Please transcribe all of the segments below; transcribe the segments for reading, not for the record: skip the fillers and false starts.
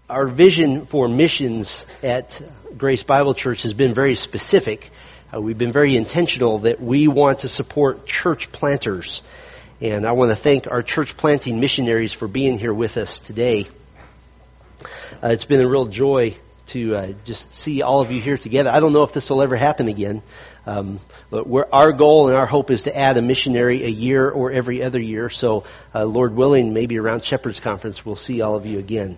Our vision for missions at Grace Bible Church has been very specific. We've been very intentional that we want to support church planters. And I want to thank our church planting missionaries for being here with us today. It's been a real joy to just see all of you here together. I don't know if this will ever happen again, but our goal and our hope is to add a missionary a year or every other year. So, Lord willing, maybe around Shepherd's Conference, we'll see all of you again.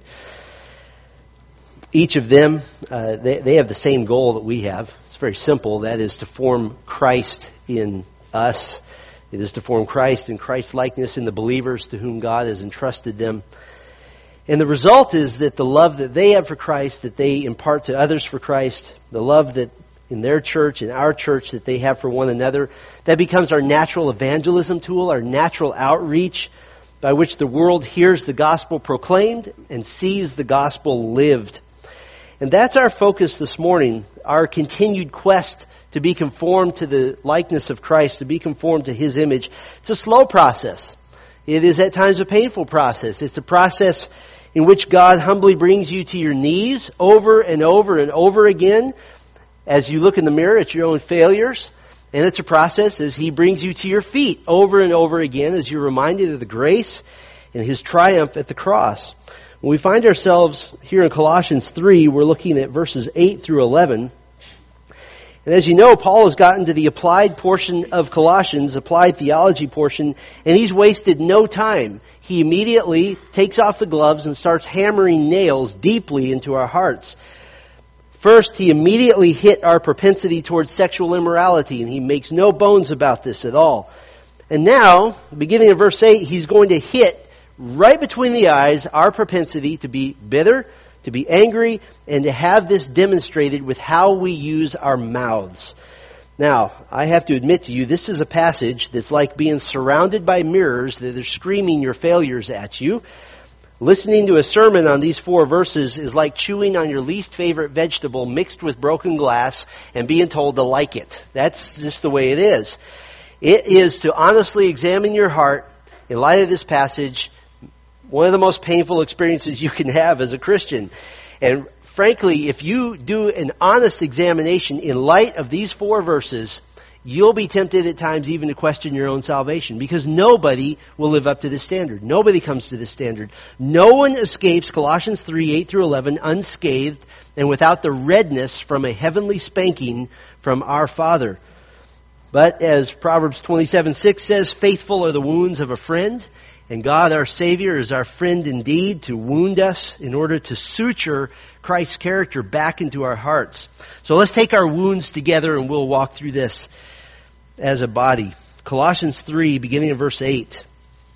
Each of them, they have the same goal that we have. It's very simple. That is to form Christ in us. It is to form Christ and Christ's likeness in the believers to whom God has entrusted them. And the result is that the love that they have for Christ, that they impart to others for Christ, the love that in their church, in our church, that they have for one another, that becomes our natural evangelism tool, our natural outreach by which the world hears the gospel proclaimed and sees the gospel lived. And that's our focus this morning, our continued quest to be conformed to the likeness of Christ, to be conformed to His image. It's a slow process. It is at times a painful process. It's a process in which God humbly brings you to your knees over and over and over again as you look in the mirror at your own failures. And it's a process as He brings you to your feet over and over again as you're reminded of the grace and His triumph at the cross. When we find ourselves here in Colossians 3, we're looking at verses 8 through 11. And as you know, Paul has gotten to the applied portion of Colossians, applied theology portion, and he's wasted no time. He immediately takes off the gloves and starts hammering nails deeply into our hearts. First, he immediately hit our propensity towards sexual immorality, and he makes no bones about this at all. And now, beginning in verse 8, he's going to hit right between the eyes our propensity to be bitter, to be angry, and to have this demonstrated with how we use our mouths. Now, I have to admit to you, this is a passage that's like being surrounded by mirrors that are screaming your failures at you. Listening to a sermon on these 4 verses is like chewing on your least favorite vegetable mixed with broken glass and being told to like it. That's just the way it is. It is to honestly examine your heart in light of this passage, one of the most painful experiences you can have as a Christian. And frankly, if you do an honest examination in light of these 4 verses, you'll be tempted at times even to question your own salvation, because nobody will live up to this standard. Nobody comes to this standard. No one escapes Colossians 3, 8 through 11 unscathed and without the redness from a heavenly spanking from our Father. But as Proverbs 27:6 says, faithful are the wounds of a friend, and God our Savior is our friend indeed to wound us in order to suture Christ's character back into our hearts. So let's take our wounds together and we'll walk through this as a body. Colossians 3, beginning in verse 8.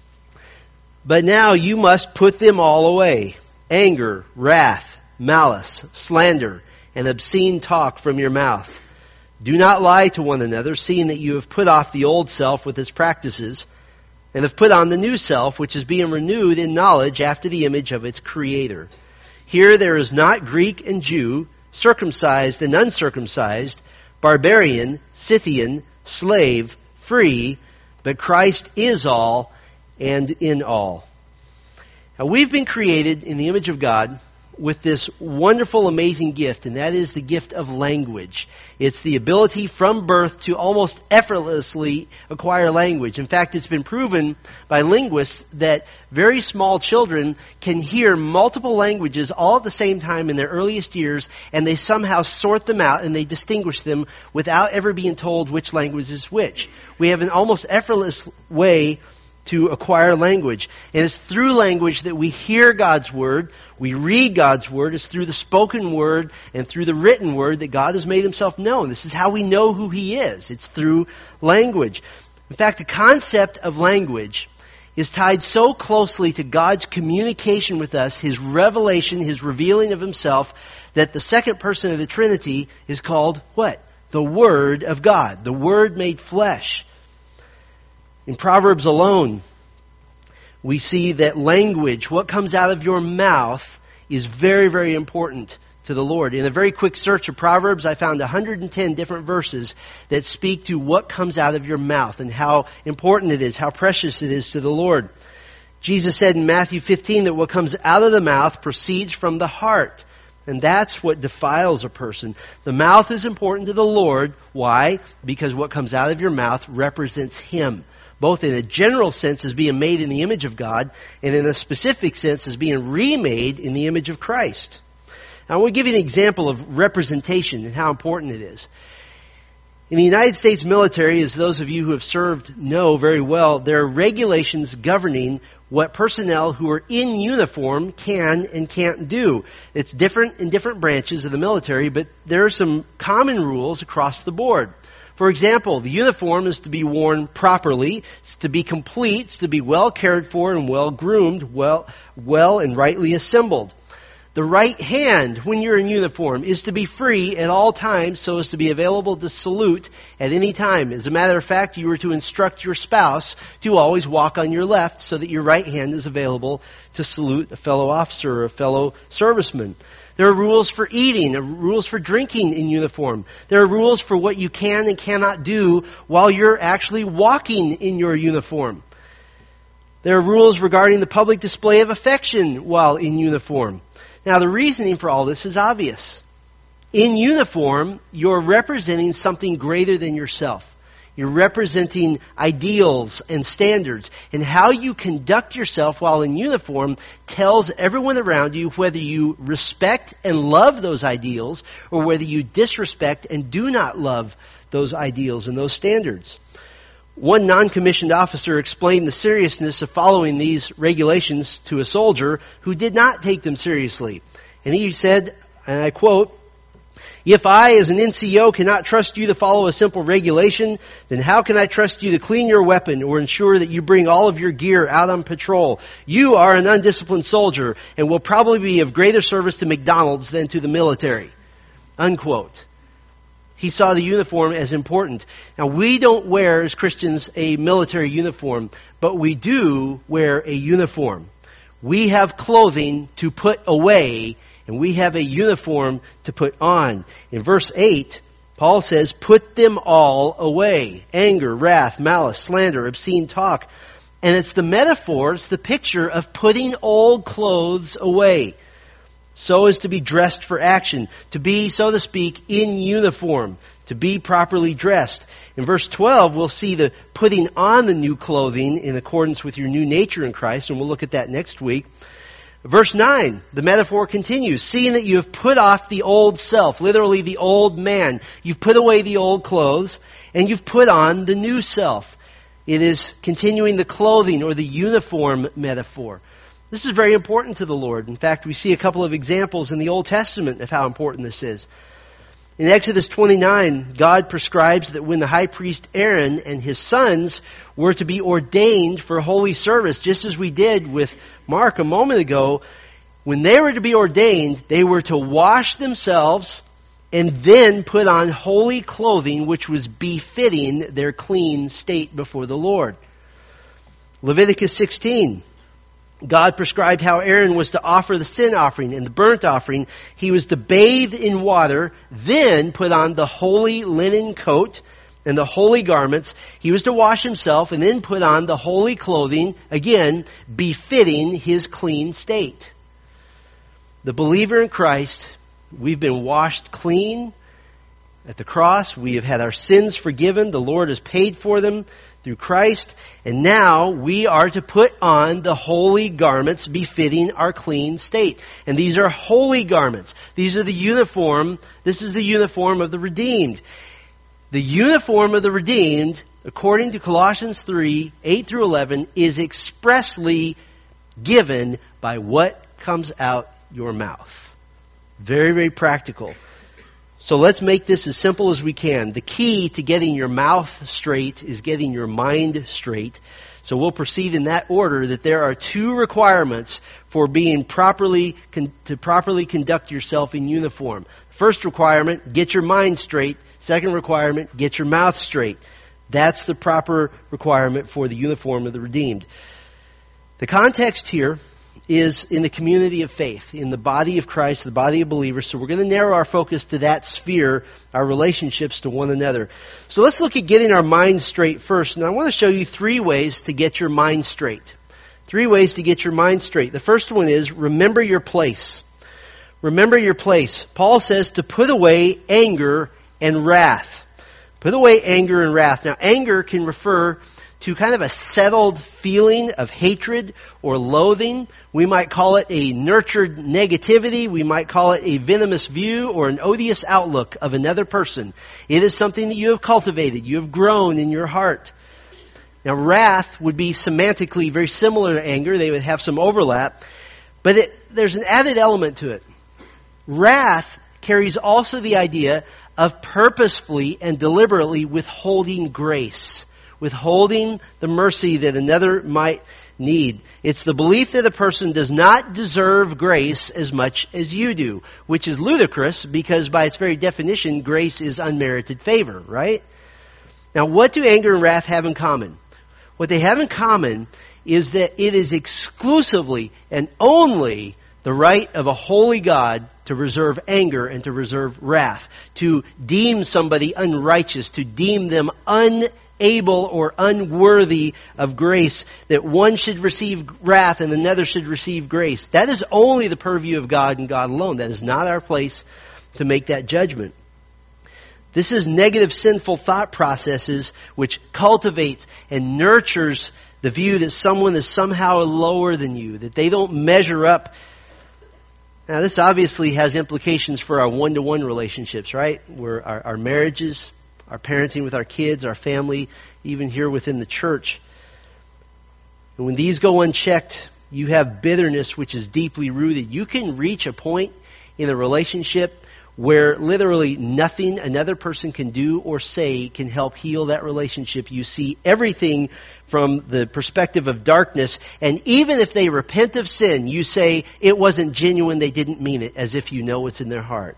But now you must put them all away. Anger, wrath, malice, slander, and obscene talk from your mouth. Do not lie to one another, seeing that you have put off the old self with its practices, and have put on the new self, which is being renewed in knowledge after the image of its Creator. Here there is not Greek and Jew, circumcised and uncircumcised, barbarian, Scythian, slave, free, but Christ is all and in all. Now we've been created in the image of God with this wonderful, amazing gift, and that is the gift of language. It's the ability from birth to almost effortlessly acquire language. In fact, it's been proven by linguists that very small children can hear multiple languages all at the same time in their earliest years, and they somehow sort them out and they distinguish them without ever being told which language is which. We have an almost effortless way to acquire language. And it's through language that we hear God's Word, we read God's Word. It's through the spoken Word and through the written Word that God has made Himself known. This is how we know who He is. It's through language. In fact, the concept of language is tied so closely to God's communication with us, His revelation, His revealing of Himself, that the second person of the Trinity is called what? The Word of God. The Word made flesh. In Proverbs alone, we see that language, what comes out of your mouth, is very, very important to the Lord. In a very quick search of Proverbs, I found 110 different verses that speak to what comes out of your mouth and how important it is, how precious it is to the Lord. Jesus said in Matthew 15 that what comes out of the mouth proceeds from the heart. And that's what defiles a person. The mouth is important to the Lord. Why? Because what comes out of your mouth represents Him, both in a general sense as being made in the image of God, and in a specific sense as being remade in the image of Christ. Now, I want to give you an example of representation and how important it is. In the United States military, as those of you who have served know very well, there are regulations governing what personnel who are in uniform can and can't do. It's different in different branches of the military, but there are some common rules across the board. For example, the uniform is to be worn properly, it's to be complete, it's to be well cared for and well groomed, well and rightly assembled. The right hand, when you're in uniform, is to be free at all times so as to be available to salute at any time. As a matter of fact, you were to instruct your spouse to always walk on your left so that your right hand is available to salute a fellow officer or a fellow serviceman. There are rules for eating, rules for drinking in uniform. There are rules for what you can and cannot do while you're actually walking in your uniform. There are rules regarding the public display of affection while in uniform. Now, the reasoning for all this is obvious. In uniform, you're representing something greater than yourself. You're representing ideals and standards. And how you conduct yourself while in uniform tells everyone around you whether you respect and love those ideals or whether you disrespect and do not love those ideals and those standards. One non-commissioned officer explained the seriousness of following these regulations to a soldier who did not take them seriously. And he said, and I quote, "If I, as an NCO, cannot trust you to follow a simple regulation, then how can I trust you to clean your weapon or ensure that you bring all of your gear out on patrol? You are an undisciplined soldier and will probably be of greater service to McDonald's than to the military." Unquote. He saw the uniform as important. Now, we don't wear, as Christians, a military uniform, but we do wear a uniform. We have clothing to put away, and we have a uniform to put on. In verse 8, Paul says, "Put them all away. Anger, wrath, malice, slander, obscene talk." And it's the metaphor, it's the picture of putting old clothes away, so as to be dressed for action, to be, so to speak, in uniform, to be properly dressed. In verse 12, we'll see the putting on the new clothing in accordance with your new nature in Christ, and we'll look at that next week. Verse 9, the metaphor continues, "Seeing that you have put off the old self," literally the old man. You've put away the old clothes, and you've put on the new self. It is continuing the clothing or the uniform metaphor. This is very important to the Lord. In fact, we see a couple of examples in the Old Testament of how important this is. In Exodus 29, God prescribes that when the high priest Aaron and his sons were to be ordained for holy service, just as we did with Mark a moment ago, when they were to be ordained, they were to wash themselves and then put on holy clothing which was befitting their clean state before the Lord. Leviticus 16. God prescribed how Aaron was to offer the sin offering and the burnt offering. He was to bathe in water, then put on the holy linen coat and the holy garments. He was to wash himself and then put on the holy clothing, again, befitting his clean state. The believer in Christ, we've been washed clean at the cross. We have had our sins forgiven. The Lord has paid for them through Christ, and now we are to put on the holy garments befitting our clean state. And these are holy garments. These are the uniform. This is the uniform of the redeemed. The uniform of the redeemed, according to Colossians 3, 8 through 11, is expressly given by what comes out your mouth. Very, very practical. So let's make this as simple as we can. The key to getting your mouth straight is getting your mind straight. So we'll proceed in that order, that there are two requirements for being to properly conduct yourself in uniform. First requirement, get your mind straight. Second requirement, get your mouth straight. That's the proper requirement for the uniform of the redeemed. The context here is in the community of faith, in the body of Christ, the body of believers. So we're going to narrow our focus to that sphere, our relationships to one another. So let's look at getting our mind straight first. And I want to show you 3 ways to get your mind straight. 3 ways to get your mind straight. The first one is remember your place. Remember your place. Paul says to put away anger and wrath. Put away anger and wrath. Now, anger can refer to kind of a settled feeling of hatred or loathing. We might call it a nurtured negativity. We might call it a venomous view or an odious outlook of another person. It is something that you have cultivated. You have grown in your heart. Now, wrath would be semantically very similar to anger. They would have some overlap. But there's an added element to it. Wrath carries also the idea of purposefully and deliberately withholding grace. Withholding the mercy that another might need. It's the belief that a person does not deserve grace as much as you do, which is ludicrous because by its very definition, grace is unmerited favor, right? Now, what do anger and wrath have in common? What they have in common is that it is exclusively and only the right of a holy God to reserve anger and to reserve wrath, to deem somebody unrighteous, to deem them unable or unworthy of grace, that one should receive wrath and another should receive grace. That is only the purview of God and God alone. That is not our place to make that judgment. This is negative sinful thought processes which cultivates and nurtures the view that someone is somehow lower than you, that they don't measure up. Now, this obviously has implications for our one-to-one relationships, right? Where our marriages, our parenting with our kids, our family, even here within the church. And when these go unchecked, you have bitterness which is deeply rooted. You can reach a point in a relationship where literally nothing another person can do or say can help heal that relationship. You see everything from the perspective of darkness, and even if they repent of sin, you say it wasn't genuine, they didn't mean it, as if you know what's in their heart.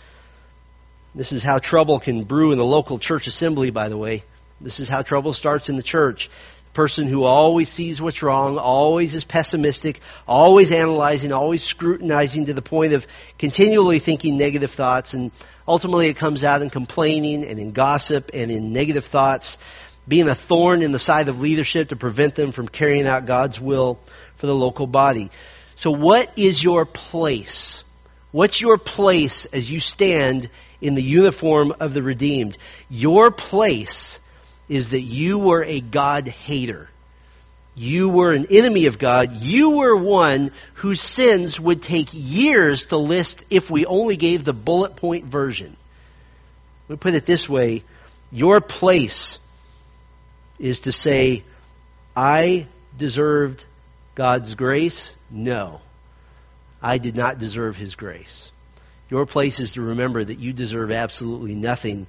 This is how trouble can brew in the local church assembly, by the way. This is how trouble starts in the church. Person who always sees what's wrong, always is pessimistic, always analyzing, always scrutinizing to the point of continually thinking negative thoughts, and ultimately it comes out in complaining and in gossip and in negative thoughts, being a thorn in the side of leadership to prevent them from carrying out God's will for the local body. So what is your place? What's your place as you stand in the uniform of the redeemed? Your place is that you were a God hater. You were an enemy of God. You were one whose sins would take years to list if we only gave the bullet point version. Let me put it this way. Your place is to say, I deserved God's grace? No. I did not deserve His grace. Your place is to remember that you deserve absolutely nothing.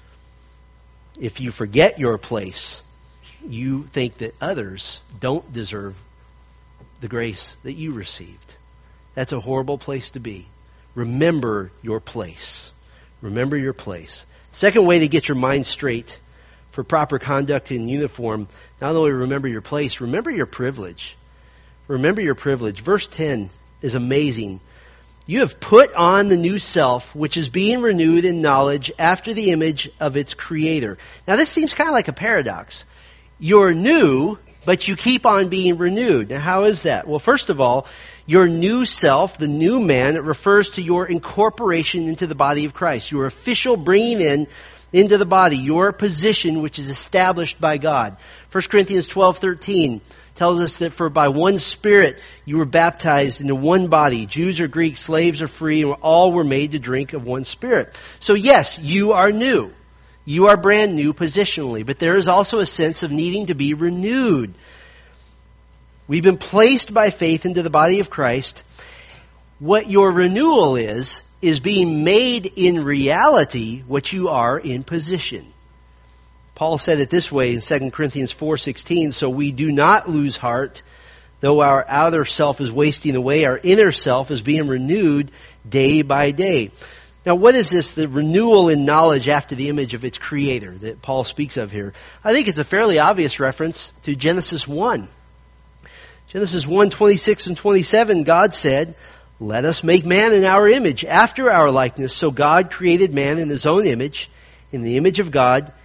If you forget your place, you think that others don't deserve the grace that you received. That's a horrible place to be. Remember your place. Remember your place. Second way to get your mind straight for proper conduct in uniform, not only remember your place, remember your privilege. Remember your privilege. Verse 10 is amazing. You have put on the new self, which is being renewed in knowledge after the image of its creator. Now, this seems kind of like a paradox. You're new, but you keep on being renewed. Now, how is that? Well, first of all, your new self, the new man, it refers to your incorporation into the body of Christ. Your official bringing into the body, your position, which is established by God. 1 Corinthians 12:13 tells us that for by one Spirit you were baptized into one body. Jews or Greeks, slaves or free, and all were made to drink of one Spirit. So yes, you are new. You are brand new positionally. But there is also a sense of needing to be renewed. We've been placed by faith into the body of Christ. What your renewal is being made in reality what you are in position. Paul said it this way in 2 Corinthians 4:16, so we do not lose heart, though our outer self is wasting away, our inner self is being renewed day by day. Now, what is this, the renewal in knowledge after the image of its creator that Paul speaks of here? I think it's a fairly obvious reference to Genesis 1. Genesis 1:26 and 27, God said, let us make man in our image, after our likeness. So God created man in His own image. In the image of God,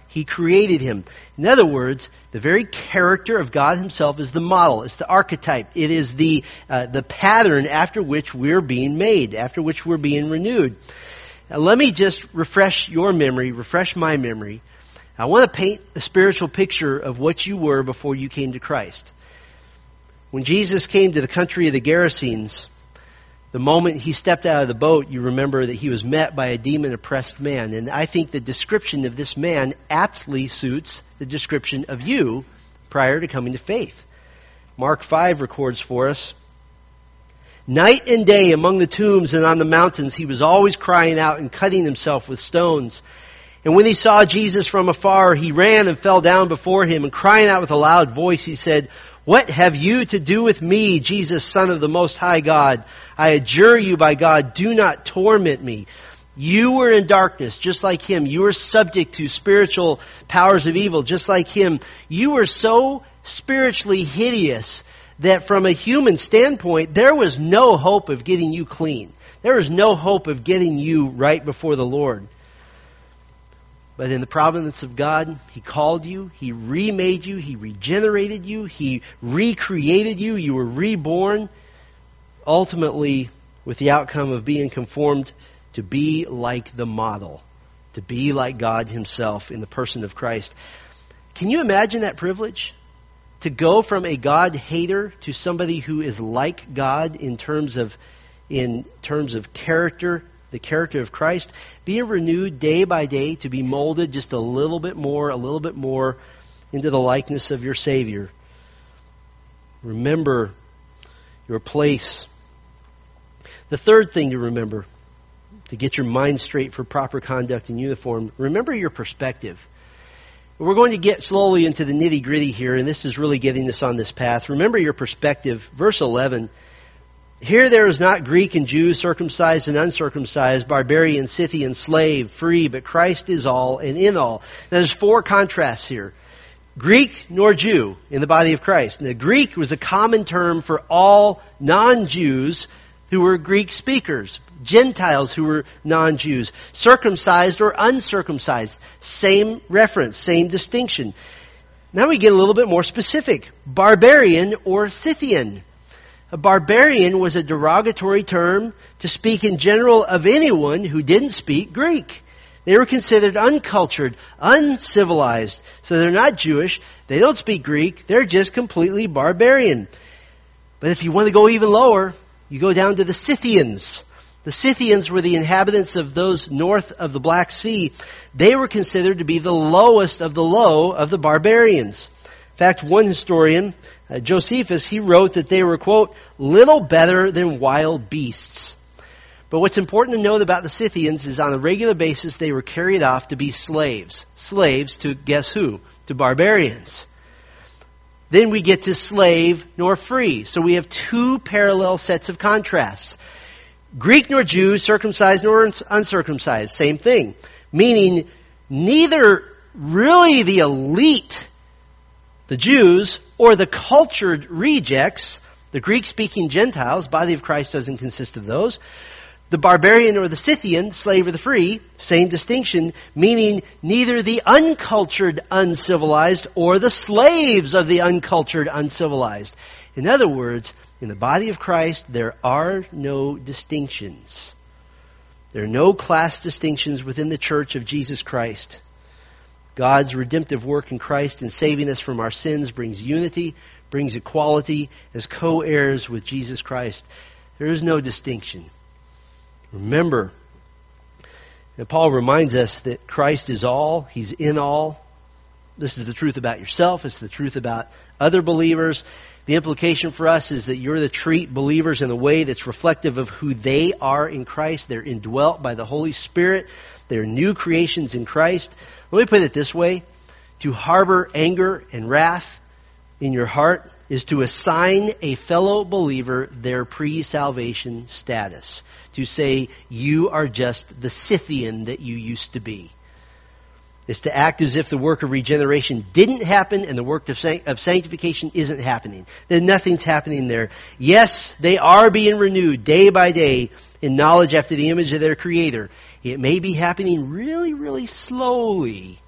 He created him. In other words, the very character of God himself is the model. It's the archetype. It is the pattern after which we're being made, after which we're being renewed. Now, let me just refresh your memory, refresh my memory. I want to paint a spiritual picture of what you were before you came to Christ. When Jesus came to the country of the Gerasenes, the moment he stepped out of the boat, you remember that he was met by a demon-oppressed man. And I think the description of this man aptly suits the description of you prior to coming to faith. Mark 5 records for us, "Night and day among the tombs and on the mountains, he was always crying out and cutting himself with stones. And when he saw Jesus from afar, he ran and fell down before him, and crying out with a loud voice, he said, 'What have you to do with me, Jesus, Son of the Most High God? I adjure you by God, do not torment me.'" You were in darkness, just like him. You were subject to spiritual powers of evil, just like him. You were so spiritually hideous that from a human standpoint, there was no hope of getting you clean. There was no hope of getting you right before the Lord. But in the providence of God, he called you, he remade you, he regenerated you, he recreated you, you were reborn, ultimately with the outcome of being conformed to be like the model, to be like God himself in the person of Christ. Can you imagine that privilege? To go from a God hater to somebody who is like God in terms of character, the character of Christ, being renewed day by day to be molded just a little bit more into the likeness of your Savior. Remember your place. The third thing to remember, to get your mind straight for proper conduct and uniform, remember your perspective. We're going to get slowly into the nitty-gritty here, and this is really getting us on this path. Remember your perspective. Verse 11, "Here there is not Greek and Jew, circumcised and uncircumcised, barbarian, Scythian, slave, free, but Christ is all and in all." Now there's four contrasts here. Greek nor Jew in the body of Christ. Now, Greek was a common term for all non-Jews who were Greek speakers, Gentiles who were non-Jews, circumcised or uncircumcised. Same reference, same distinction. Now we get a little bit more specific. Barbarian or Scythian. A barbarian was a derogatory term to speak in general of anyone who didn't speak Greek. They were considered uncultured, uncivilized. So they're not Jewish, they don't speak Greek, they're just completely barbarian. But if you want to go even lower, you go down to the Scythians. The Scythians were the inhabitants of those north of the Black Sea. They were considered to be the lowest of the low of the barbarians. In fact, one historian, Josephus, he wrote that they were, quote, "little better than wild beasts." But what's important to note about the Scythians is on a regular basis they were carried off to be slaves. Slaves to guess who? To barbarians. Then we get to slave nor free. So we have two parallel sets of contrasts. Greek nor Jew, circumcised nor uncircumcised. Same thing. Meaning neither really the elite, the Jews, or the cultured rejects, the Greek-speaking Gentiles, body of Christ doesn't consist of those. The barbarian or the Scythian, slave or the free, same distinction, meaning neither the uncultured uncivilized or the slaves of the uncultured uncivilized. In other words, in the body of Christ, there are no distinctions. There are no class distinctions within the church of Jesus Christ. God's redemptive work in Christ in saving us from our sins brings unity, brings equality as co-heirs with Jesus Christ. There is no distinction. Remember, and Paul reminds us that Christ is all, He's in all. This is the truth about yourself. It's the truth about other believers. The implication for us is that you're to treat believers in a way that's reflective of who they are in Christ. They're indwelt by the Holy Spirit. They're new creations in Christ. Let me put it this way. To harbor anger and wrath in your heart is to assign a fellow believer their pre-salvation status. To say, you are just the Scythian that you used to be. It's to act as if the work of regeneration didn't happen and the work of sanctification isn't happening. That nothing's happening there. Yes, they are being renewed day by day in knowledge after the image of their Creator. It may be happening really, really slowly,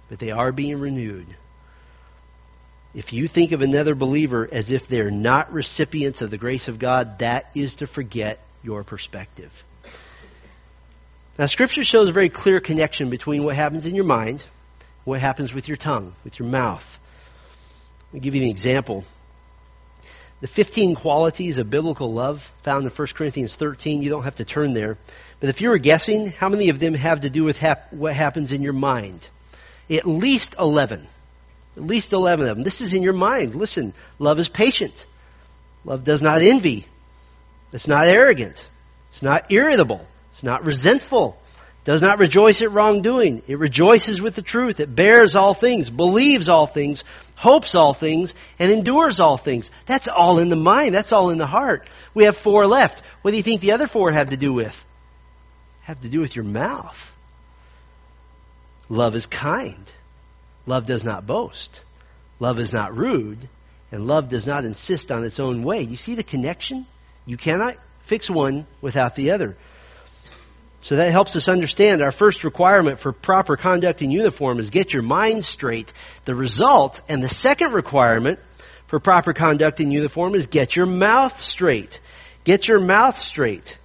but they are being renewed. If you think of another believer as if they're not recipients of the grace of God, that is to forget your perspective. Now, Scripture shows a very clear connection between what happens in your mind and what happens with your tongue, with your mouth. Let me give you an example. The 15 qualities of biblical love found in 1 Corinthians 13, you don't have to turn there. But if you were guessing, how many of them have to do with what happens in your mind? At least 11. At least 11 of them. This is in your mind. Listen, love is patient. Love does not envy. It's not arrogant. It's not irritable. It's not resentful. It does not rejoice at wrongdoing. It rejoices with the truth. It bears all things, believes all things, hopes all things, and endures all things. That's all in the mind. That's all in the heart. We have 4 left. What do you think the other 4 have to do with? Have to do with your mouth. Love is kind. Love does not boast. Love is not rude. And love does not insist on its own way. You see the connection? You cannot fix one without the other. So that helps us understand our first requirement for proper conduct in uniform is get your mind straight. The result, and the second requirement for proper conduct in uniform is get your mouth straight. Get your mouth straight.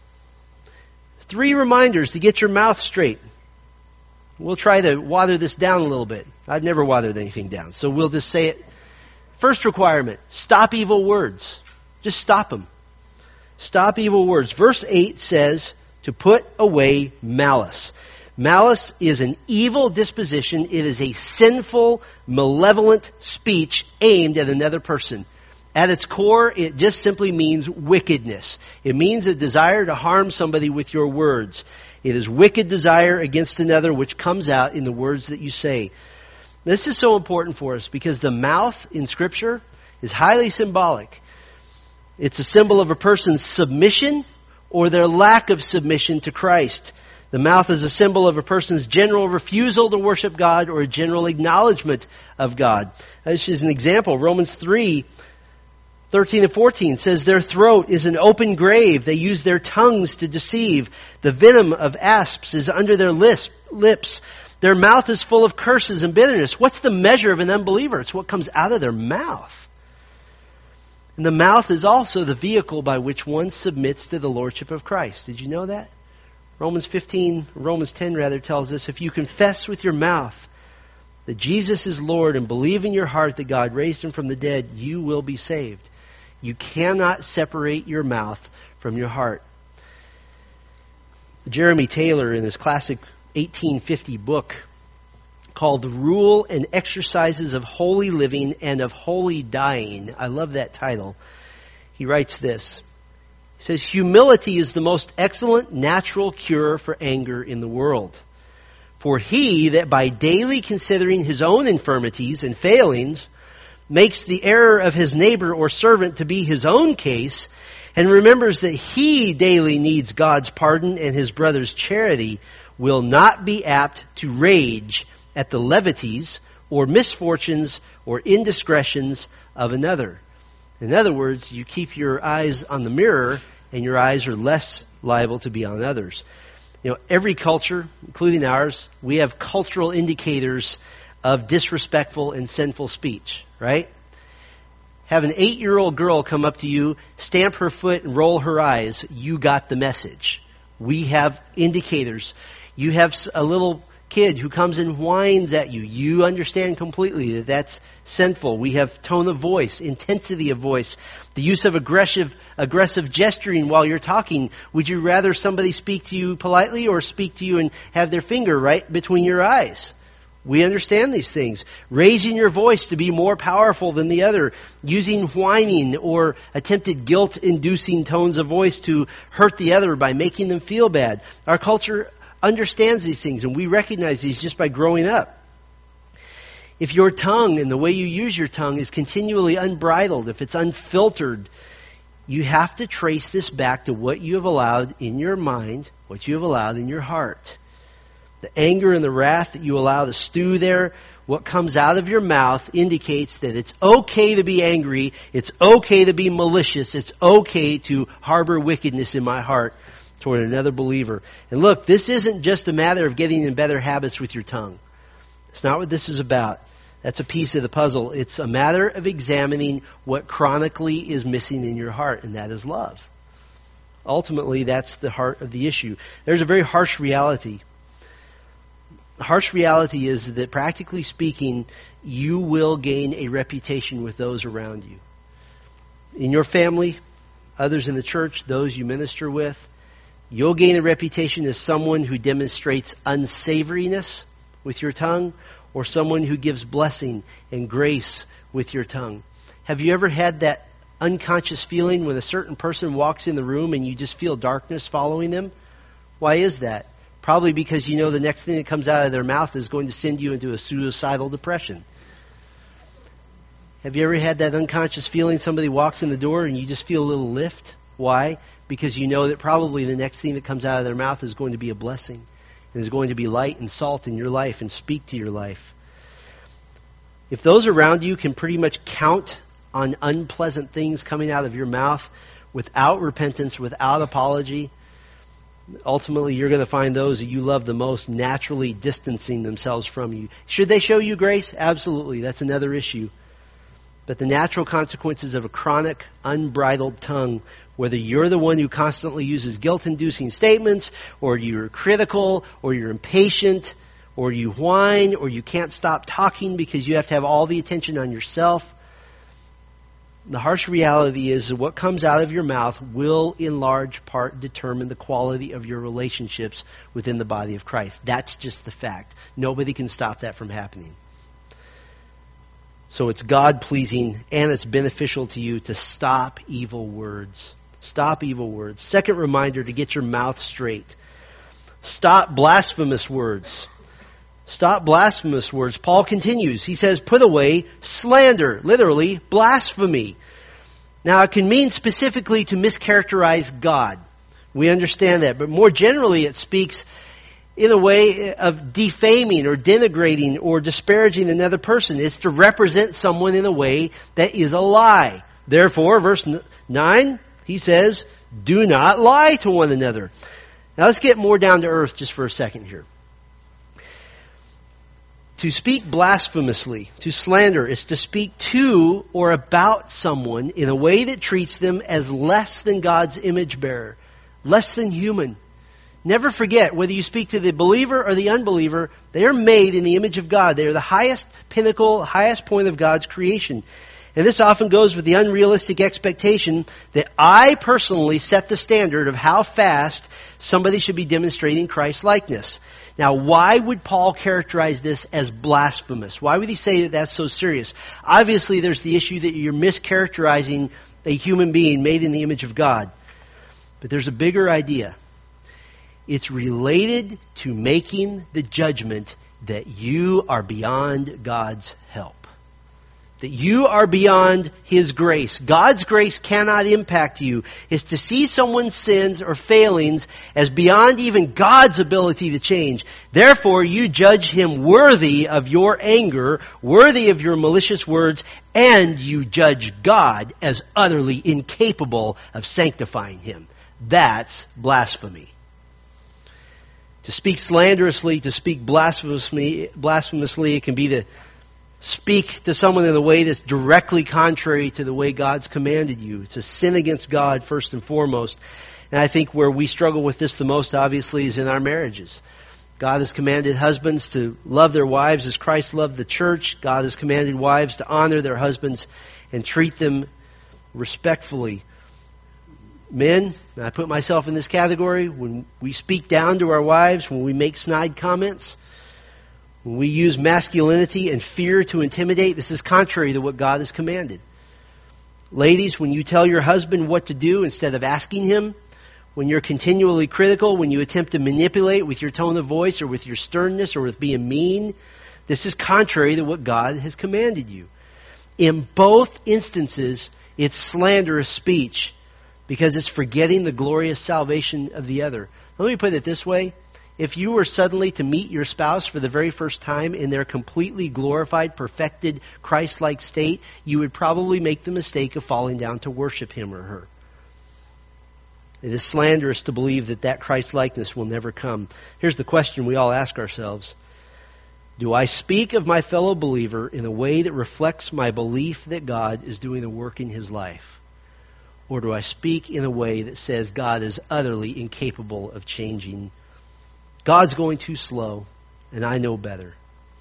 3 reminders to get your mouth straight. We'll try to water this down a little bit. I've never watered anything down, so we'll just say it. First requirement, stop evil words. Just stop them. Stop evil words. Verse 8 says to put away malice. Malice is an evil disposition. It is a sinful, malevolent speech aimed at another person. At its core, it just simply means wickedness. It means a desire to harm somebody with your words. It is wicked desire against another which comes out in the words that you say. This is so important for us because the mouth in Scripture is highly symbolic. It's a symbol of a person's submission or their lack of submission to Christ. The mouth is a symbol of a person's general refusal to worship God or a general acknowledgement of God. This is an example. Romans 3:13 and 14 says, their throat is an open grave. They use their tongues to deceive. The venom of asps is under their lips. Their mouth is full of curses and bitterness. What's the measure of an unbeliever? It's what comes out of their mouth. And the mouth is also the vehicle by which one submits to the lordship of Christ. Did you know that? Romans 10 tells us, if you confess with your mouth that Jesus is Lord and believe in your heart that God raised him from the dead, you will be saved. You cannot separate your mouth from your heart. Jeremy Taylor, in his classic 1850 book called The Rule and Exercises of Holy Living and of Holy Dying, I love that title, he writes this. He says, humility is the most excellent natural cure for anger in the world. For he that by daily considering his own infirmities and failings makes the error of his neighbor or servant to be his own case, and remembers that he daily needs God's pardon and his brother's charity, will not be apt to rage at the levities or misfortunes or indiscretions of another. In other words, you keep your eyes on the mirror and your eyes are less liable to be on others. You know, every culture, including ours, we have cultural indicators of disrespectful and sinful speech, right? Have an 8-year-old girl come up to you, stamp her foot and roll her eyes, you got the message. We have indicators. You have a little kid who comes and whines at you. You understand completely that that's sinful. We have tone of voice, intensity of voice, the use of aggressive gesturing while you're talking. Would you rather somebody speak to you politely or speak to you and have their finger right between your eyes? We understand these things. Raising your voice to be more powerful than the other. Using whining or attempted guilt-inducing tones of voice to hurt the other by making them feel bad. Our culture understands these things, and we recognize these just by growing up. If your tongue and the way you use your tongue is continually unbridled, if it's unfiltered, you have to trace this back to what you have allowed in your mind, what you have allowed in your heart. The anger and the wrath that you allow to stew there, what comes out of your mouth indicates that it's okay to be angry, it's okay to be malicious, it's okay to harbor wickedness in my heart toward another believer. And look, this isn't just a matter of getting in better habits with your tongue. It's not what this is about. That's a piece of the puzzle. It's a matter of examining what chronically is missing in your heart, and that is love. Ultimately, that's the heart of the issue. There's a very harsh reality. The harsh reality is that, practically speaking, you will gain a reputation with those around you. In your family, others in the church, those you minister with, you'll gain a reputation as someone who demonstrates unsavoriness with your tongue, or someone who gives blessing and grace with your tongue. Have you ever had that unconscious feeling when a certain person walks in the room and you just feel darkness following them? Why is that? Probably because you know the next thing that comes out of their mouth is going to send you into a suicidal depression. Have you ever had that unconscious feeling somebody walks in the door and you just feel a little lift? Why? Because you know that probably the next thing that comes out of their mouth is going to be a blessing. And is going to be light and salt in your life and speak to your life. If those around you can pretty much count on unpleasant things coming out of your mouth without repentance, without apology, ultimately you're going to find those that you love the most naturally distancing themselves from you. Should they show you grace? Absolutely. That's another issue. But the natural consequences of a chronic, unbridled tongue, whether you're the one who constantly uses guilt-inducing statements, or you're critical, or you're impatient, or you whine, or you can't stop talking because you have to have all the attention on yourself, the harsh reality is that what comes out of your mouth will in large part determine the quality of your relationships within the body of Christ. That's just the fact. Nobody can stop that from happening. So it's God-pleasing and it's beneficial to you to stop evil words. Stop evil words. Second reminder to get your mouth straight. Stop blasphemous words. Stop blasphemous words. Paul continues. He says, put away slander, literally blasphemy. Now, it can mean specifically to mischaracterize God. We understand that. But more generally, it speaks in a way of defaming or denigrating or disparaging another person. It's to represent someone in a way that is a lie. Therefore, verse 9, he says, do not lie to one another. Now, let's get more down to earth just for a second here. To speak blasphemously, to slander, is to speak to or about someone in a way that treats them as less than God's image bearer, less than human. Never forget, whether you speak to the believer or the unbeliever, they are made in the image of God. They are the highest pinnacle, highest point of God's creation. And this often goes with the unrealistic expectation that I personally set the standard of how fast somebody should be demonstrating Christ's likeness. Now, why would Paul characterize this as blasphemous? Why would he say that that's so serious? Obviously, there's the issue that you're mischaracterizing a human being made in the image of God. But there's a bigger idea. It's related to making the judgment that you are beyond God's help. That you are beyond His grace. God's grace cannot impact you. It's to see someone's sins or failings as beyond even God's ability to change. Therefore, you judge him worthy of your anger, worthy of your malicious words, and you judge God as utterly incapable of sanctifying him. That's blasphemy. To speak slanderously, to speak blasphemously, it can be to speak to someone in a way that's directly contrary to the way God's commanded you. It's a sin against God first and foremost. And I think where we struggle with this the most, obviously, is in our marriages. God has commanded husbands to love their wives as Christ loved the church. God has commanded wives to honor their husbands and treat them respectfully. Men, and I put myself in this category, when we speak down to our wives, when we make snide comments, when we use masculinity and fear to intimidate, this is contrary to what God has commanded. Ladies, when you tell your husband what to do instead of asking him, when you're continually critical, when you attempt to manipulate with your tone of voice or with your sternness or with being mean, this is contrary to what God has commanded you. In both instances, it's slanderous speech because it's forgetting the glorious salvation of the other. Let me put it this way. If you were suddenly to meet your spouse for the very first time in their completely glorified, perfected, Christ-like state, you would probably make the mistake of falling down to worship him or her. It is slanderous to believe that Christ-likeness will never come. Here's the question we all ask ourselves. Do I speak of my fellow believer in a way that reflects my belief that God is doing a work in his life? Or do I speak in a way that says God is utterly incapable of changing? God's going too slow, and I know better.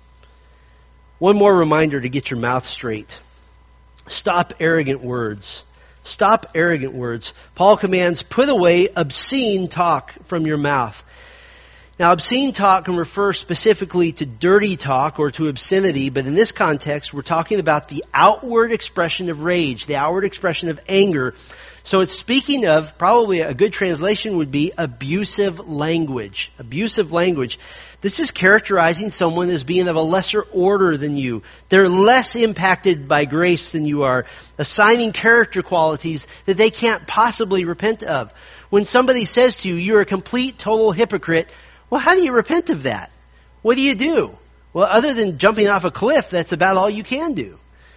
One more reminder to get your mouth straight. Stop arrogant words. Stop arrogant words. Paul commands, put away obscene talk from your mouth. Now, obscene talk can refer specifically to dirty talk or to obscenity, but in this context, we're talking about the outward expression of rage, the outward expression of anger. So it's speaking of, probably a good translation would be abusive language. Abusive language. This is characterizing someone as being of a lesser order than you. They're less impacted by grace than you are, assigning character qualities that they can't possibly repent of. When somebody says to you, you're a complete, total hypocrite, well, how do you repent of that? What do? Well, other than jumping off a cliff, that's about all you can do.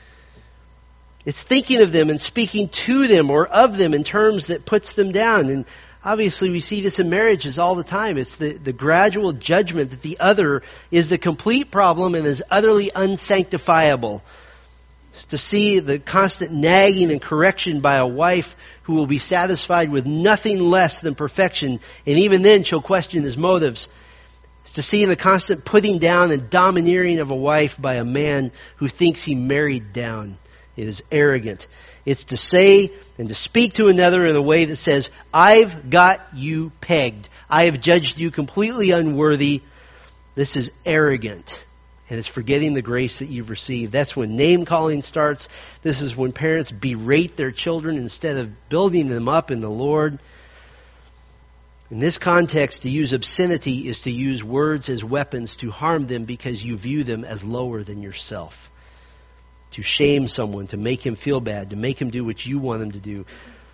It's thinking of them and speaking to them or of them in terms that puts them down. And obviously we see this in marriages all the time. It's the gradual judgment that the other is the complete problem and is utterly unsanctifiable. It's to see the constant nagging and correction by a wife who will be satisfied with nothing less than perfection, and even then she'll question his motives. It's to see the constant putting down and domineering of a wife by a man who thinks he married down. It is arrogant. It's to say and to speak to another in a way that says, I've got you pegged. I have judged you completely unworthy. This is arrogant. And it's forgetting the grace that you've received. That's when name calling starts. This is when parents berate their children instead of building them up in the Lord. In this context, to use obscenity is to use words as weapons to harm them because you view them as lower than yourself. To shame someone, to make him feel bad, to make him do what you want him to do.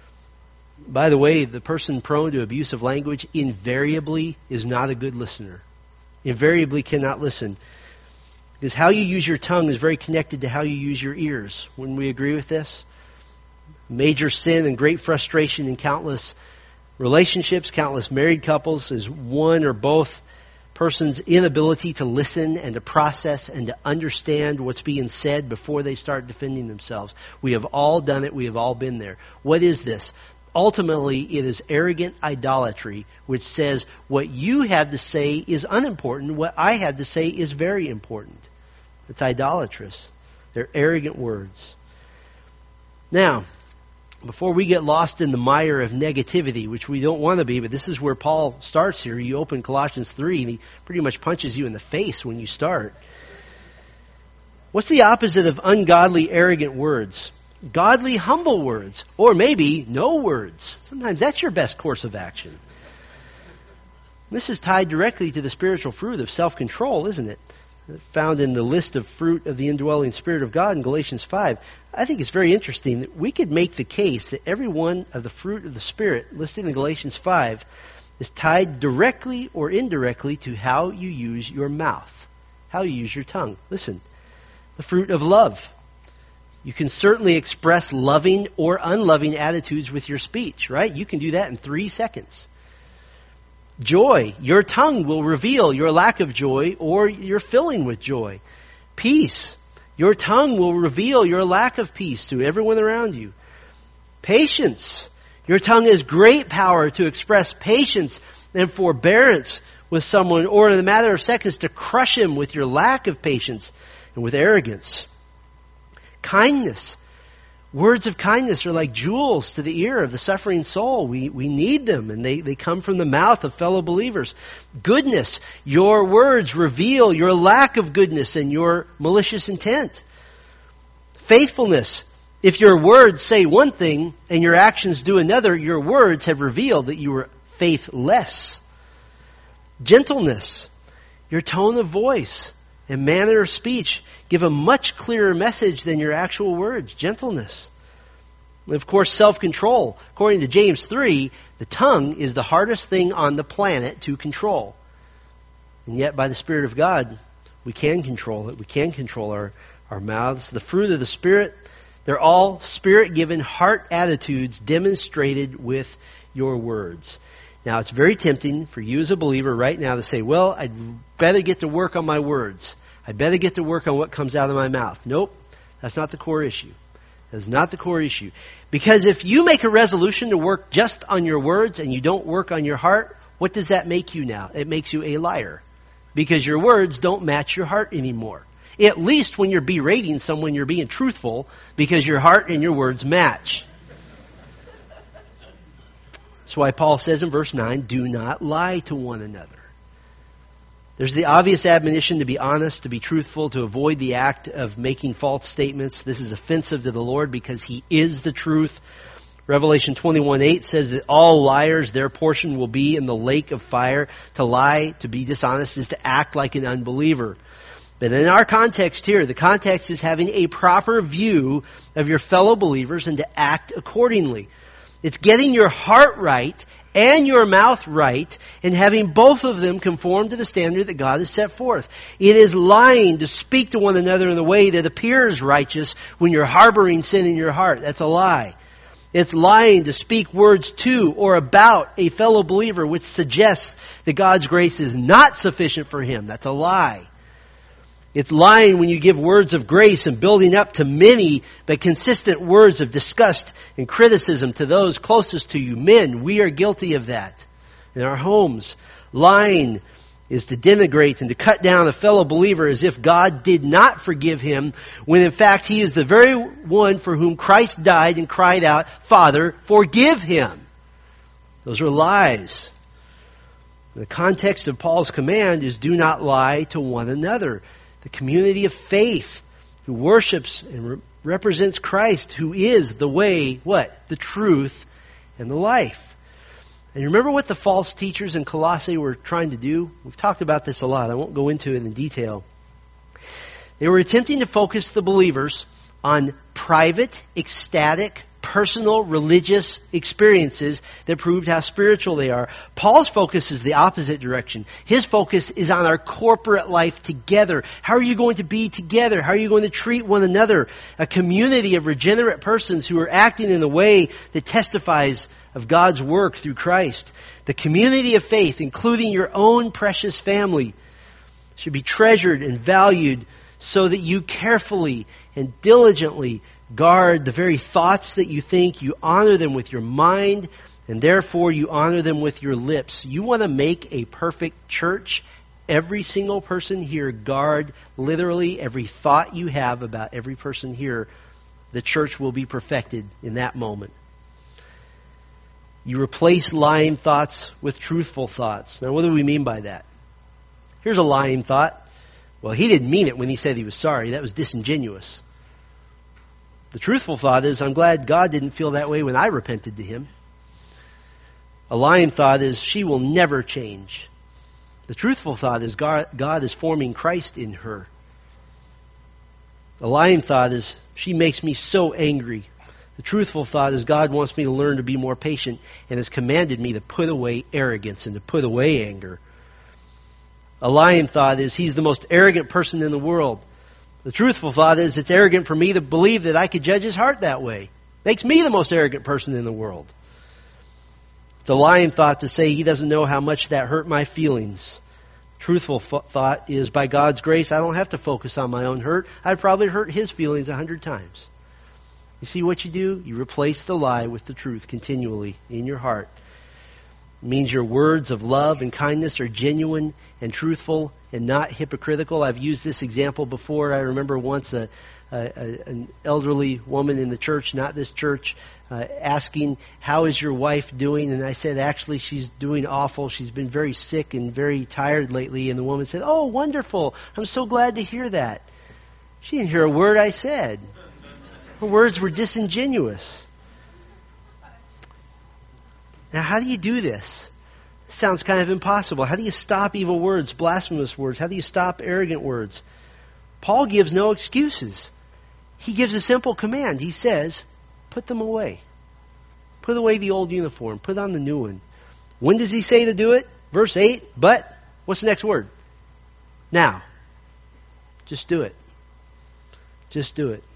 By the way, the person prone to abusive language invariably is not a good listener. Invariably cannot listen. Because how you use your tongue is very connected to how you use your ears. Wouldn't we agree with this? Major sin and great frustration in countless relationships, countless married couples, is one or both person's inability to listen and to process and to understand what's being said before they start defending themselves. We have all done it. We have all been there. What is this? Ultimately, it is arrogant idolatry, which says what you have to say is unimportant. What I have to say is very important. It's idolatrous. They're arrogant words. Now, before we get lost in the mire of negativity, which we don't want to be, but this is where Paul starts here. You open Colossians 3, and he pretty much punches you in the face when you start. What's the opposite of ungodly, arrogant words? Godly, humble words. Or maybe no words. Sometimes that's your best course of action. This is tied directly to the spiritual fruit of self-control, isn't it? Found in the list of fruit of the indwelling Spirit of God in Galatians 5. I think it's very interesting that we could make the case that every one of the fruit of the Spirit listed in Galatians 5 is tied directly or indirectly to how you use your mouth, how you use your tongue. Listen, the fruit of love. You can certainly express loving or unloving attitudes with your speech, right? You can do that in 3 seconds. Joy. Your tongue will reveal your lack of joy or your filling with joy. Peace. Your tongue will reveal your lack of peace to everyone around you. Patience. Your tongue has great power to express patience and forbearance with someone, or in a matter of seconds to crush him with your lack of patience and with arrogance. Kindness. Words of kindness are like jewels to the ear of the suffering soul. We need them, and they come from the mouth of fellow believers. Goodness. Your words reveal your lack of goodness and your malicious intent. Faithfulness. If your words say one thing and your actions do another, your words have revealed that you were faithless. Gentleness. Your tone of voice and manner of speech give a much clearer message than your actual words. Gentleness. And of course, self-control. According to James 3, the tongue is the hardest thing on the planet to control. And yet, by the Spirit of God, we can control it. We can control our mouths. The fruit of the Spirit, they're all Spirit-given heart attitudes demonstrated with your words. Now, it's very tempting for you as a believer right now to say, well, I'd better get to work on my words. I better get to work on what comes out of my mouth. Nope, that's not the core issue. That's not the core issue. Because if you make a resolution to work just on your words and you don't work on your heart, what does that make you now? It makes you a liar. Because your words don't match your heart anymore. At least when you're berating someone, you're being truthful because your heart and your words match. That's why Paul says in verse 9, do not lie to one another. There's the obvious admonition to be honest, to be truthful, to avoid the act of making false statements. This is offensive to the Lord because He is the truth. Revelation 21:8 says that all liars, their portion will be in the lake of fire. To lie, to be dishonest, is to act like an unbeliever. But in our context here, the context is having a proper view of your fellow believers and to act accordingly. It's getting your heart right and your mouth right and having both of them conform to the standard that God has set forth. It is lying to speak to one another in a way that appears righteous when you're harboring sin in your heart. That's a lie. It's lying to speak words to or about a fellow believer which suggests that God's grace is not sufficient for him. That's a lie. It's lying when you give words of grace and building up to many but consistent words of disgust and criticism to those closest to you. Men, we are guilty of that in our homes. Lying is to denigrate and to cut down a fellow believer as if God did not forgive him, when in fact he is the very one for whom Christ died and cried out, Father, forgive him. Those are lies. The context of Paul's command is do not lie to one another. The community of faith who worships and represents Christ, who is the way, what? The truth and the life. And you remember what the false teachers in Colossae were trying to do? We've talked about this a lot. I won't go into it in detail. They were attempting to focus the believers on private, ecstatic, personal, religious experiences that proved how spiritual they are. Paul's focus is the opposite direction. His focus is on our corporate life together. How are you going to be together? How are you going to treat one another? A community of regenerate persons who are acting in a way that testifies of God's work through Christ. The community of faith, including your own precious family, should be treasured and valued so that you carefully and diligently guard the very thoughts that you think. You honor them with your mind, and therefore you honor them with your lips. You want to make a perfect church? Every single person here guard literally every thought you have about every person here. The church will be perfected in that moment. You replace lying thoughts with truthful thoughts. Now, what do we mean by that? Here's a lying thought. Well, he didn't mean it when he said he was sorry. That was disingenuous. The truthful thought is, I'm glad God didn't feel that way when I repented to Him. A lying thought is, she will never change. The truthful thought is, God is forming Christ in her. A lying thought is, she makes me so angry. The truthful thought is, God wants me to learn to be more patient and has commanded me to put away arrogance and to put away anger. A lying thought is, he's the most arrogant person in the world. The truthful thought is, it's arrogant for me to believe that I could judge his heart that way. Makes me the most arrogant person in the world. It's a lying thought to say he doesn't know how much that hurt my feelings. Truthful thought is, by God's grace, I don't have to focus on my own hurt. I'd probably hurt his feelings 100 times. You see what you do? You replace the lie with the truth continually in your heart. It means your words of love and kindness are genuine and truthful and not hypocritical. I've used this example before. I remember once an elderly woman in the church, not this church, asking, how is your wife doing? And I said, actually, she's doing awful. She's been very sick and very tired lately. And the woman said, oh, wonderful. I'm so glad to hear that. She didn't hear a word I said. Her words were disingenuous. Now, how do you do this? It sounds kind of impossible. How do you stop evil words, blasphemous words? How do you stop arrogant words? Paul gives no excuses. He gives a simple command. He says, put them away. Put away the old uniform. Put on the new one. When does he say to do it? Verse 8, but what's the next word? Now. Just do it. Just do it.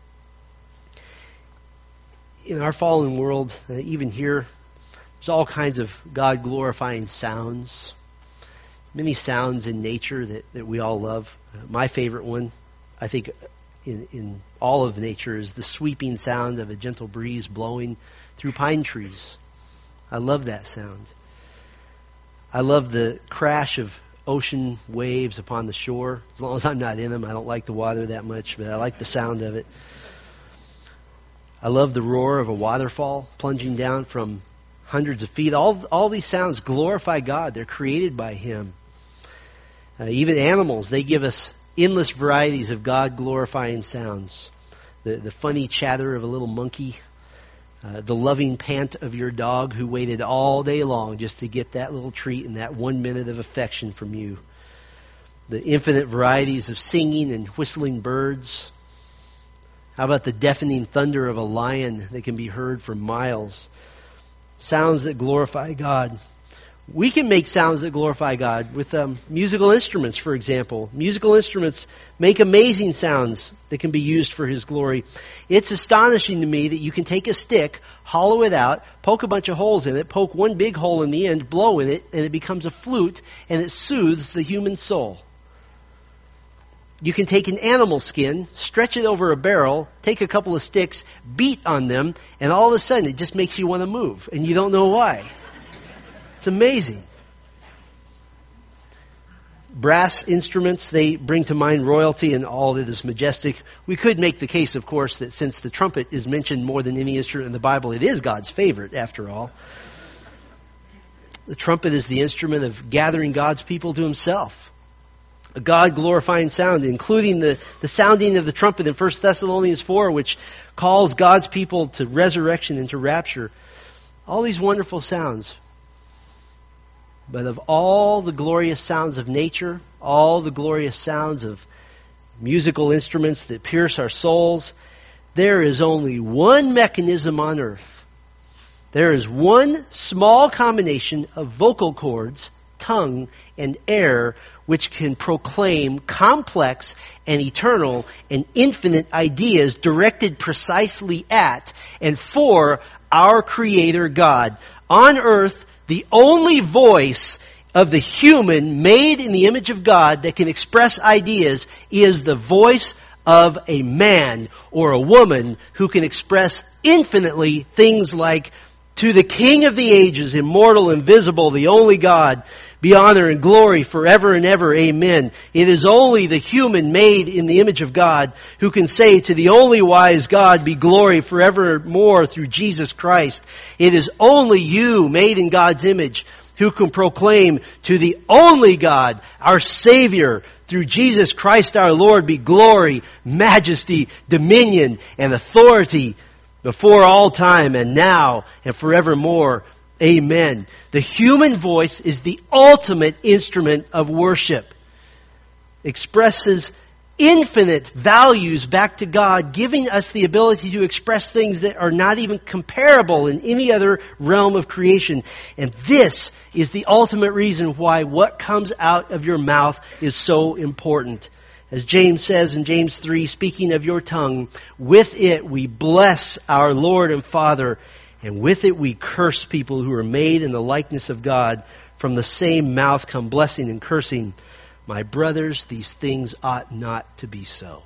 In our fallen world, even here, there's all kinds of God-glorifying sounds. Many sounds in nature that we all love. My favorite one, I think, in all of nature is the sweeping sound of a gentle breeze blowing through pine trees. I love that sound. I love the crash of ocean waves upon the shore. As long as I'm not in them, I don't like the water that much, but I like the sound of it. I love the roar of a waterfall plunging down from hundreds of feet. All these sounds glorify God. They're created by Him. Even animals, they give us endless varieties of God-glorifying sounds. The funny chatter of a little monkey, the loving pant of your dog who waited all day long just to get that little treat and that 1 minute of affection from you. The infinite varieties of singing and whistling birds. How about the deafening thunder of a lion that can be heard for miles? Sounds that glorify God. We can make sounds that glorify God with musical instruments, for example. Musical instruments make amazing sounds that can be used for His glory. It's astonishing to me that you can take a stick, hollow it out, poke a bunch of holes in it, poke one big hole in the end, blow in it, and it becomes a flute, and it soothes the human soul. You can take an animal skin, stretch it over a barrel, take a couple of sticks, beat on them, and all of a sudden it just makes you want to move, and you don't know why. It's amazing. Brass instruments, they bring to mind royalty and all that is majestic. We could make the case, of course, that since the trumpet is mentioned more than any instrument in the Bible, it is God's favorite, after all. The trumpet is the instrument of gathering God's people to Himself. A God-glorifying sound, including the sounding of the trumpet in 1 Thessalonians 4, which calls God's people to resurrection and to rapture. All these wonderful sounds. But of all the glorious sounds of nature, all the glorious sounds of musical instruments that pierce our souls, there is only one mechanism on earth. There is one small combination of vocal cords, tongue, and air which can proclaim complex and eternal and infinite ideas directed precisely at and for our Creator God. On earth, the only voice of the human made in the image of God that can express ideas is the voice of a man or a woman who can express infinitely things like, "To the King of the ages, immortal, invisible, the only God, be honor and glory forever and ever. Amen." It is only the human made in the image of God who can say, "To the only wise God be glory forevermore through Jesus Christ." It is only you made in God's image who can proclaim, "To the only God, our Savior, through Jesus Christ our Lord, be glory, majesty, dominion, and authority before all time and now and forevermore. Amen." The human voice is the ultimate instrument of worship. Expresses infinite values back to God, giving us the ability to express things that are not even comparable in any other realm of creation. And this is the ultimate reason why what comes out of your mouth is so important. As James says in James 3, speaking of your tongue, with it we bless our Lord and Father, and with it we curse people who are made in the likeness of God. From the same mouth come blessing and cursing. My brothers, these things ought not to be so.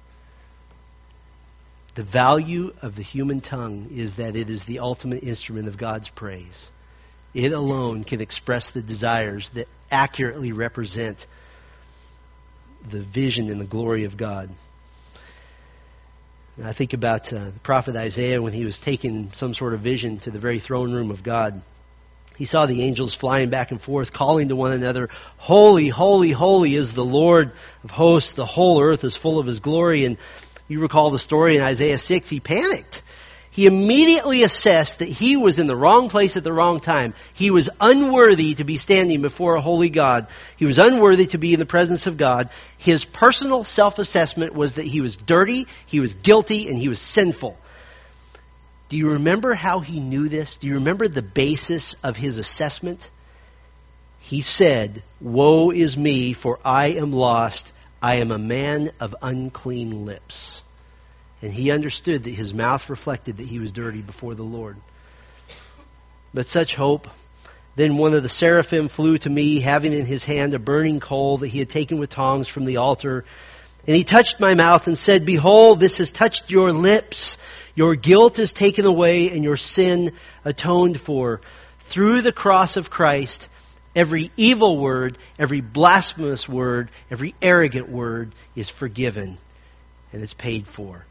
The value of the human tongue is that it is the ultimate instrument of God's praise. It alone can express the desires that accurately represent the vision and the glory of God. And I think about the prophet Isaiah when he was taking some sort of vision to the very throne room of God. He saw the angels flying back and forth, calling to one another, "Holy, holy, holy is the Lord of hosts. The whole earth is full of His glory." And you recall the story in Isaiah 6. He panicked. He immediately assessed that he was in the wrong place at the wrong time. He was unworthy to be standing before a holy God. He was unworthy to be in the presence of God. His personal self-assessment was that he was dirty, he was guilty, and he was sinful. Do you remember how he knew this? Do you remember the basis of his assessment? He said, "Woe is me, for I am lost. I am a man of unclean lips." And he understood that his mouth reflected that he was dirty before the Lord. But such hope, Then one of the seraphim flew to me, having in his hand a burning coal that he had taken with tongs from the altar. And he touched my mouth and said, Behold, this has touched your lips. Your guilt is taken away and your sin atoned for. Through the cross of Christ, every evil word, every blasphemous word, every arrogant word is forgiven and it's paid for.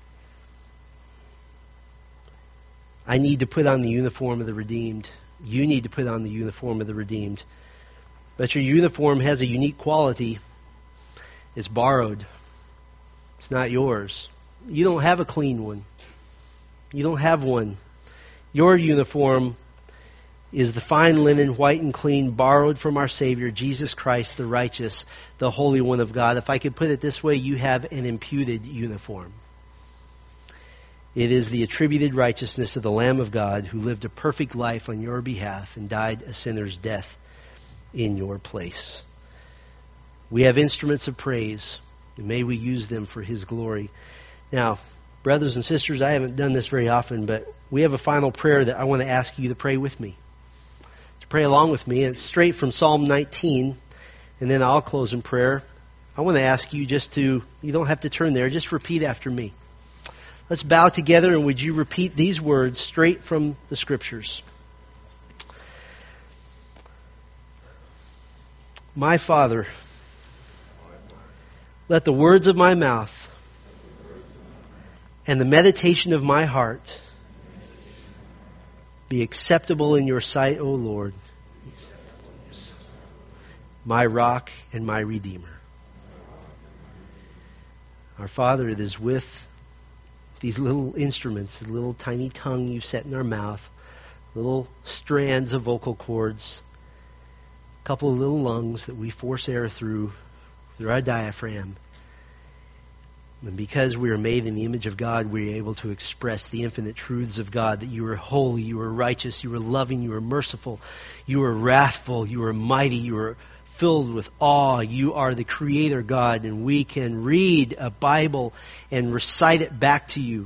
I need to put on the uniform of the redeemed. You need to put on the uniform of the redeemed. But your uniform has a unique quality. It's borrowed. It's not yours. You don't have a clean one. You don't have one. Your uniform is the fine linen, white and clean, borrowed from our Savior, Jesus Christ, the righteous, the Holy One of God. If I could put it this way, you have an imputed uniform. It is the attributed righteousness of the Lamb of God who lived a perfect life on your behalf and died a sinner's death in your place. We have instruments of praise, and may we use them for His glory. Now, brothers and sisters, I haven't done this very often, but we have a final prayer that I want to ask you to pray with me. To pray along with me. And it's straight from Psalm 19, and then I'll close in prayer. I want to ask you you don't have to turn there, just repeat after me. Let's bow together, and would you repeat these words straight from the Scriptures? My Father, let the words of my mouth and the meditation of my heart be acceptable in your sight, O Lord, my rock and my Redeemer. Our Father, it is with these little instruments, the little tiny tongue you set in our mouth, little strands of vocal cords, a couple of little lungs that we force air through our diaphragm. And because we are made in the image of God, we are able to express the infinite truths of God, that you are holy, you are righteous, you are loving, you are merciful, you are wrathful, you are mighty, you are filled with awe. You are the Creator God, and we can read a Bible and recite it back to you.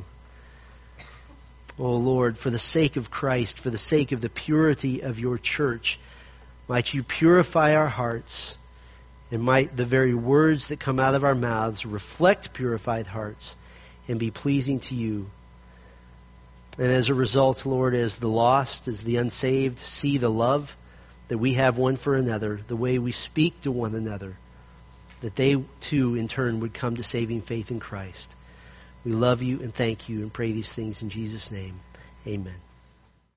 Oh Lord, for the sake of Christ, for the sake of the purity of your church, might you purify our hearts, and might the very words that come out of our mouths reflect purified hearts and be pleasing to you. And as a result, Lord, as the lost, as the unsaved see the love that we have one for another, the way we speak to one another, that they too in turn would come to saving faith in Christ. We love you and thank you and pray these things in Jesus' name. Amen.